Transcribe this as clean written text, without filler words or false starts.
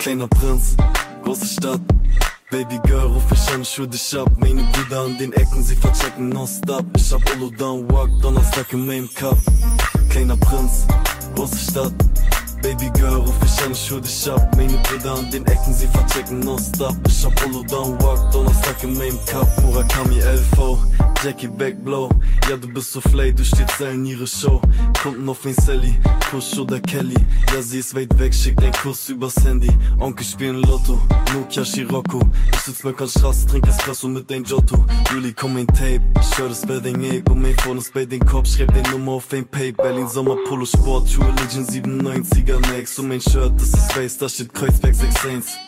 Kleiner Prinz, große Stadt. Baby Girl, ruf ich an, schwör dich ab. Meine Brüder an den Ecken, sie verchecken nonstop. Ich hab Olo down, walk, Donnerstag in meinem Cup. Kleiner Prinz, große Stadt. Baby Girl, ruf ich an, schwör dich ab. Meine Brüder an den Ecken, sie verchecken nonstop. Ich hab Olo down, walk, Donnerstag in meinem Cup. Murakami LV, Jackie Backblow. Ja, du bist so flay, du stehst in ihre Show. Kunden auf ein Sally, Kush oder Kelly. Ja, sie ist weit weg, schickt ein Kuss übers Handy. Onkel spielen Lotto, Nokia Scirocco. Ich sitz mir an Straße, trink Espresso mit ein Giotto. Juli, komm ein Tape, ich hör das bei den Ape. Und mein Phone ist bei den Kopf, schreib den Nummer auf ein Pape. Berlin Sommer Polo Sport, True Religion 97er Max. Und mein Shirt, das ist weiß, da steht Kreuzberg 61.